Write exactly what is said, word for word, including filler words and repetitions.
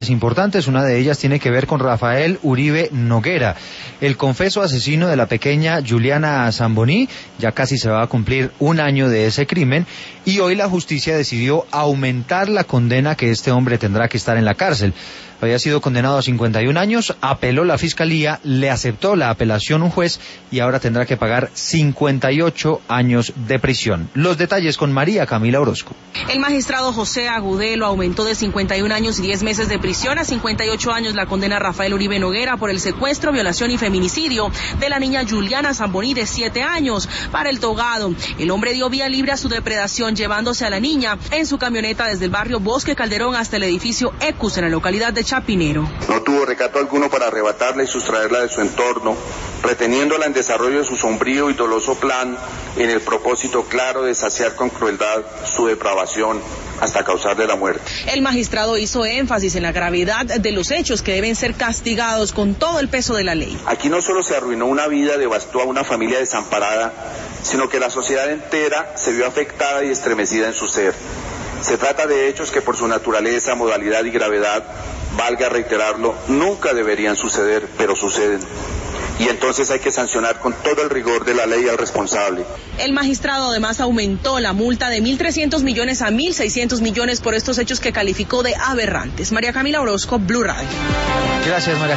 importantes. Una de ellas tiene que ver con Rafael Uribe Noguera, el confeso asesino de la pequeña Juliana Zamboní. Ya casi se va a cumplir un año de ese crimen y hoy la justicia decidió aumentar la condena que este hombre tendrá que estar en la cárcel. Había sido condenado a cincuenta y un años, apeló la fiscalía, le aceptó la apelación un juez y ahora tendrá que pagar cincuenta y ocho años de prisión. Los detalles con María Camila Orozco. El magistrado José Agudelo aumentó de cincuenta y un años y diez meses de prisión a cincuenta y ocho años la condena a Rafael Uribe Noguera por el secuestro, violación y feminicidio de la niña Juliana Zamboní de siete años. Para el togado, el hombre dio vía libre a su depredación llevándose a la niña en su camioneta desde el barrio Bosque Calderón hasta el edificio Ecus en la localidad de Chapinero. No tuvo recato alguno para arrebatarla y sustraerla de su entorno, reteniéndola en desarrollo de su sombrío y doloso plan en el propósito claro de saciar con crueldad su depravación hasta causarle la muerte. El magistrado hizo énfasis en la gravedad de los hechos que deben ser castigados con todo el peso de la ley. Aquí no solo se arruinó una vida, devastó a una familia desamparada, sino que la sociedad entera se vio afectada y estremecida en su ser. Se trata de hechos que por su naturaleza, modalidad y gravedad, valga reiterarlo, nunca deberían suceder, pero suceden. Y entonces hay que sancionar con todo el rigor de la ley al responsable. El magistrado además aumentó la multa de mil trescientos millones a mil seiscientos millones por estos hechos que calificó de aberrantes. María Camila Orozco, Blue Radio. Gracias, María.